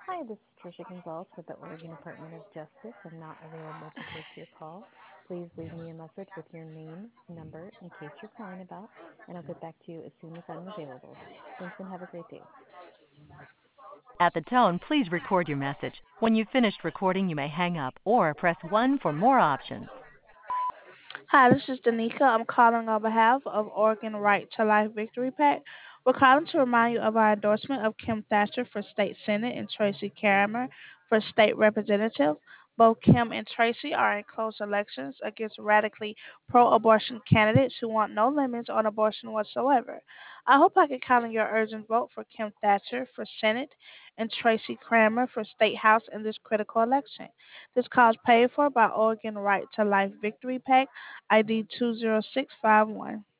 Hi, this is Trisha Gonzalez with the Oregon Department of Justice. I'm not available to take your call. Please leave me a message with your name, number, in case you're calling about, and I'll get back to you as soon as I'm available. Thanks and have a great day. At the tone, please record your message. When you've finished recording, you may hang up or press 1 for more options. Hi, this is Danica. I'm calling on behalf of Oregon Right to Life Victory PAC. We're calling to remind you of our endorsement of Kim Thatcher for State Senate and Tracy Kramer for State Representative. Both Kim and Tracy are in close elections against radically pro abortion candidates who want no limits on abortion whatsoever. I hope I can count on your urgent vote for Kim Thatcher for Senate and Tracy Kramer for State House in this critical election. This cause paid for by Oregon Right to Life Victory PAC ID 20651.